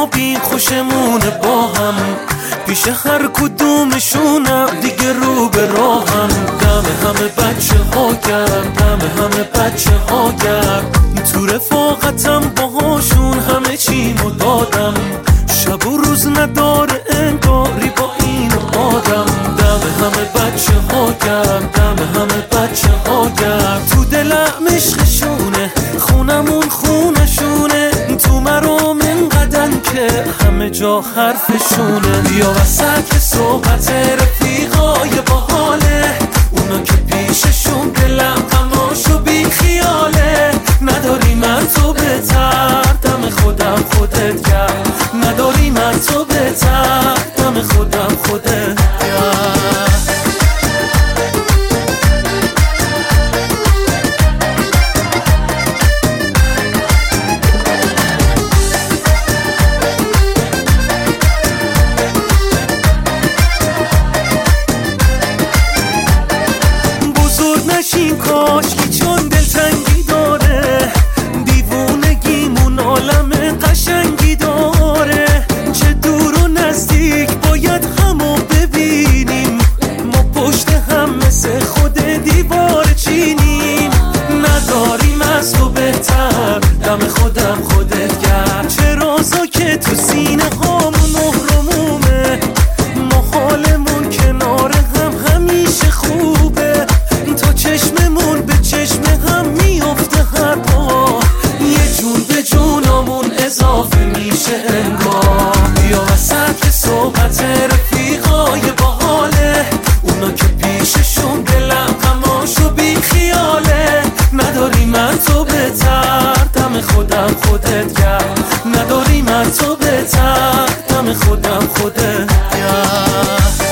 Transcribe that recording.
خوابیم خوشمونه با هم، پیش هر کدومشونم دیگه رو به راهم. دم همه بچه ها گرم، دم همه بچه ها گرم، تو رفاقتم باهاشون همه چیمو دادم. شب و روز نداره انگاری با این آدم. دم همه بچه ها گرم، دم همه بچه ها گرم، تو دلم عشقشونه، خونمون خونشونه، تو مرام انقدن که همه جا حرفشونه. بیا وسط صحبت رفیقای باحاله، اونا که پیششون دلم غماشو بی خیاله. نداری من تو بهتر، دم خودم خودت گرم، نداری من تو بهتر، دم خودم خودت گرم. نشیم کاشکی چون دلتنگی داره، دیوونگیمون عالم قشنگی داره. چه دور و نزدیک باید همو ببینیم، ما پشت هم مثل خود دیوار چینیم. نداریم از تو بهتر، دم خودم خودت گرم، چه رازا که تو سینه هامون مهرمومه. ما حالمون کنار هم همیشه خوبه، چشممون به چشم هم میفته هر بار، یه جون به جونمون اضافه میشه انگار. بیا وسط صحبت رفیقای باحاله، اونا که پیششون دلم غماشو بی خیاله. نداری من تو بهتر، دم خودم خودت گرم، نداری من تو بهتر، دم خودم خودت گرم.